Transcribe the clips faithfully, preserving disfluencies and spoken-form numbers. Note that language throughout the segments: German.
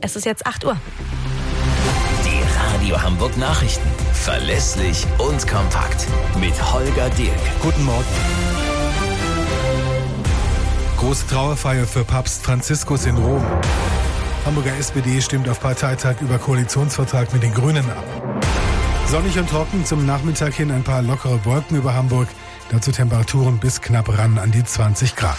Es ist jetzt acht Uhr. Die Radio Hamburg Nachrichten. Verlässlich und kompakt. Mit Holger Dirk. Guten Morgen. Große Trauerfeier für Papst Franziskus in Rom. Hamburger S P D stimmt auf Parteitag über Koalitionsvertrag mit den Grünen ab. Sonnig und trocken, zum Nachmittag hin ein paar lockere Wolken über Hamburg. Dazu Temperaturen bis knapp ran an die zwanzig Grad.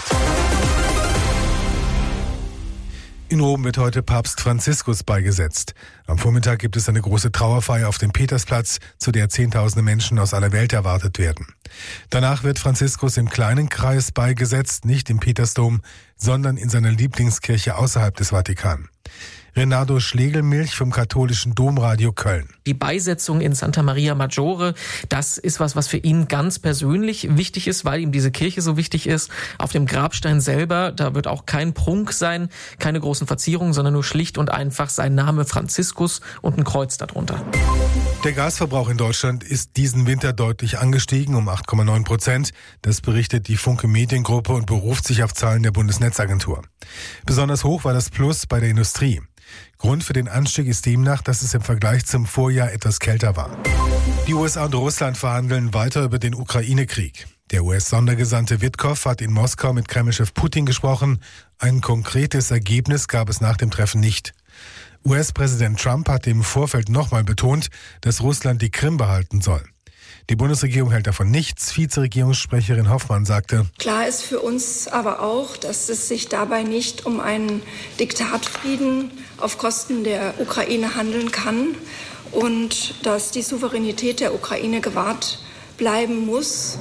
In Rom wird heute Papst Franziskus beigesetzt. Am Vormittag gibt es eine große Trauerfeier auf dem Petersplatz, zu der Zehntausende Menschen aus aller Welt erwartet werden. Danach wird Franziskus im kleinen Kreis beigesetzt, nicht im Petersdom, sondern in seiner Lieblingskirche außerhalb des Vatikan. Renato Schlegelmilch vom katholischen Domradio Köln. Die Beisetzung in Santa Maria Maggiore, das ist was, was für ihn ganz persönlich wichtig ist, weil ihm diese Kirche so wichtig ist. Auf dem Grabstein selber, da wird auch kein Prunk sein, keine großen Verzierungen, sondern nur schlicht und einfach sein Name Franziskus und ein Kreuz darunter. Der Gasverbrauch in Deutschland ist diesen Winter deutlich angestiegen, um acht Komma neun Prozent. Das berichtet die Funke Mediengruppe und beruft sich auf Zahlen der Bundesnetzagentur. Besonders hoch war das Plus bei der Industrie. Grund für den Anstieg ist demnach, dass es im Vergleich zum Vorjahr etwas kälter war. Die U S A und Russland verhandeln weiter über den Ukraine-Krieg. Der U S-Sondergesandte Witkow hat in Moskau mit Kremlchef Putin gesprochen. Ein konkretes Ergebnis gab es nach dem Treffen nicht. U S-Präsident Trump hat im Vorfeld nochmal betont, dass Russland die Krim behalten soll. Die Bundesregierung hält davon nichts. Vizeregierungssprecherin Hoffmann sagte: Klar ist für uns aber auch, dass es sich dabei nicht um einen Diktatfrieden auf Kosten der Ukraine handeln kann und dass die Souveränität der Ukraine gewahrt bleiben muss.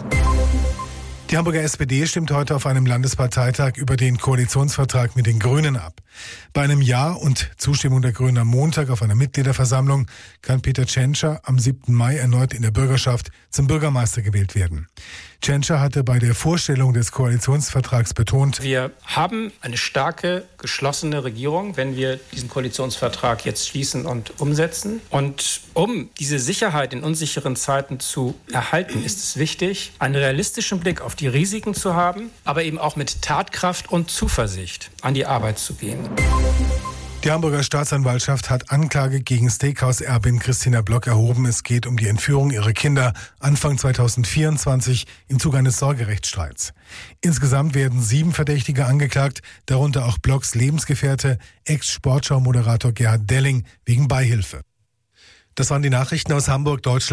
Die Hamburger S P D stimmt heute auf einem Landesparteitag über den Koalitionsvertrag mit den Grünen ab. Bei einem Ja und Zustimmung der Grünen am Montag auf einer Mitgliederversammlung kann Peter Tschentscher am siebten Mai erneut in der Bürgerschaft zum Bürgermeister gewählt werden. Tschentscher hatte bei der Vorstellung des Koalitionsvertrags betont: Wir haben eine starke, geschlossene Regierung, wenn wir diesen Koalitionsvertrag jetzt schließen und umsetzen. Und um diese Sicherheit in unsicheren Zeiten zu erhalten, ist es wichtig, einen realistischen Blick auf die Risiken zu haben, aber eben auch mit Tatkraft und Zuversicht an die Arbeit zu gehen. Die Hamburger Staatsanwaltschaft hat Anklage gegen Steakhouse-Erbin Christina Block erhoben. Es geht um die Entführung ihrer Kinder Anfang zweitausendvierundzwanzig im Zuge eines Sorgerechtsstreits. Insgesamt werden sieben Verdächtige angeklagt, darunter auch Blocks Lebensgefährte, Ex-Sportschau-Moderator Gerhard Delling wegen Beihilfe. Das waren die Nachrichten aus Hamburg, Deutschland.